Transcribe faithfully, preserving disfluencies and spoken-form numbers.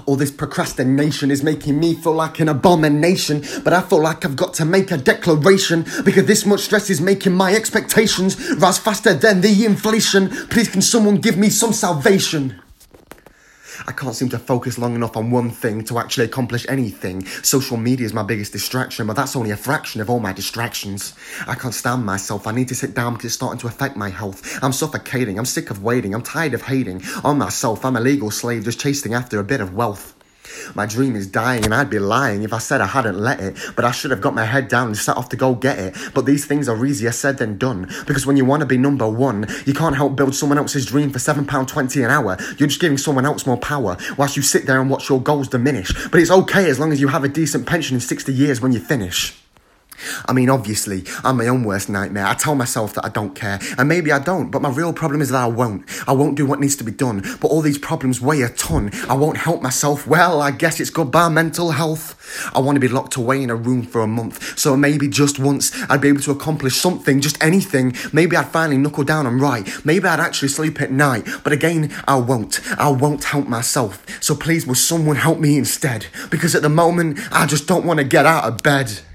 All this procrastination is making me feel like an abomination, but I feel like I've got to make a declaration, because this much stress is making my expectations rise faster than the inflation. Please can someone give me some salvation? I can't seem to focus long enough on one thing to actually accomplish anything. Social media is my biggest distraction, but that's only a fraction of all my distractions. I can't stand myself. I need to sit down because it's starting to affect my health. I'm suffocating. I'm sick of waiting. I'm tired of hating on myself. I'm a legal slave just chasing after a bit of wealth. My dream is dying, and I'd be lying if I said I hadn't let it. But I should have got my head down and set off to go get it. But these things are easier said than done, because when you want to be number one, you can't help build someone else's dream for seven pounds twenty an hour. You're just giving someone else more power, whilst you sit there and watch your goals diminish. But it's okay as long as you have a decent pension in sixty years when you finish. I mean, obviously, I'm my own worst nightmare. I tell myself that I don't care, and maybe I don't, but my real problem is that I won't. I won't do what needs to be done, but all these problems weigh a ton. I won't help myself. Well, I guess it's goodbye mental health. I want to be locked away in a room for a month, so maybe just once I'd be able to accomplish something, just anything. Maybe I'd finally knuckle down and write. Maybe I'd actually sleep at night, but again, I won't. I won't help myself. So please, will someone help me instead? Because at the moment, I just don't want to get out of bed.